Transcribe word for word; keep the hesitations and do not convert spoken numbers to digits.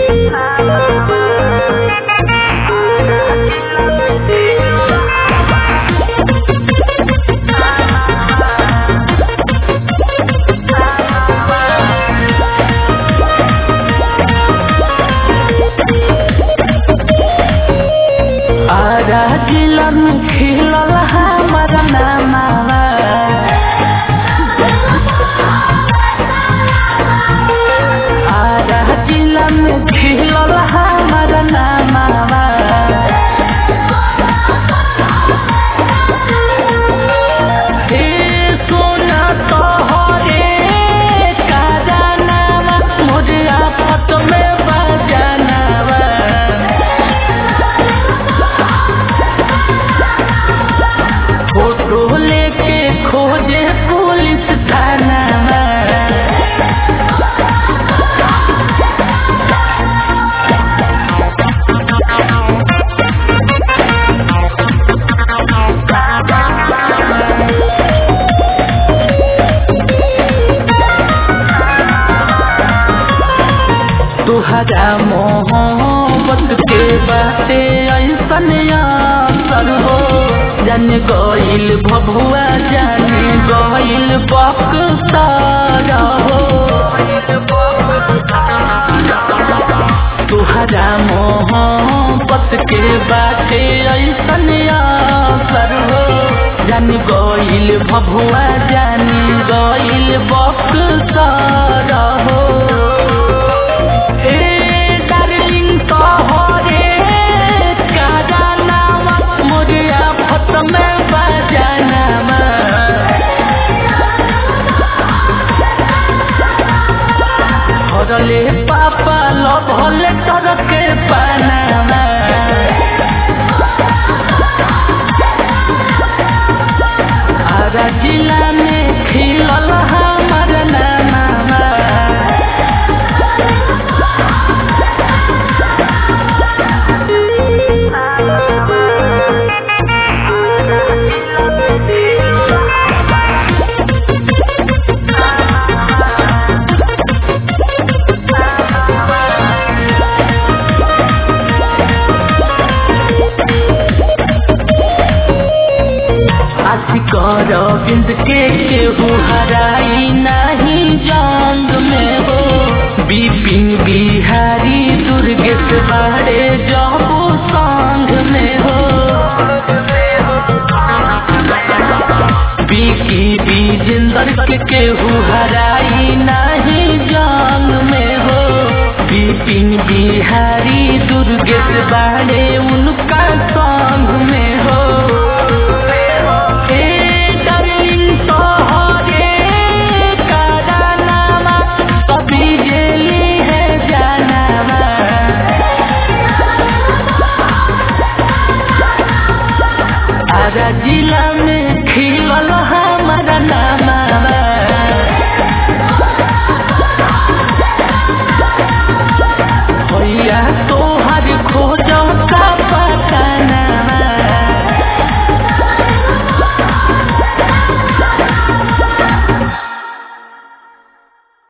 आरा जिला में खिलल हमर नामवा, आरा जिला में खिलल हमर नामवा। ए सोना तोहरे कारनामा, मोरे आफत में बजानवा। फोटो लेके खोजे पुलिस थाना में, तुहरा मोहब्बत के बाते ऐसन असर हो। जान गइल भभुआ, जान गइल बक्सर हो। तुहरा मोहब्बत के बाते ऐसन असर हो। जान गइल भभुआ, जान गइल बक्सर हो। भरले पापा लो भले तरके पानामा, आरा जिला में खिलल हमर नामवा। कर बिंद के केहू हराई नहीं जंग में हो। बिपिन बिहारी दुर्गेश बाड़े जबू संग में हो। बिकी विजेंदर के केहू हराई नहीं जंग में हो। बिपिन बिहारी दुर्गेश बाड़े उनका संग में हो। आरा जिला में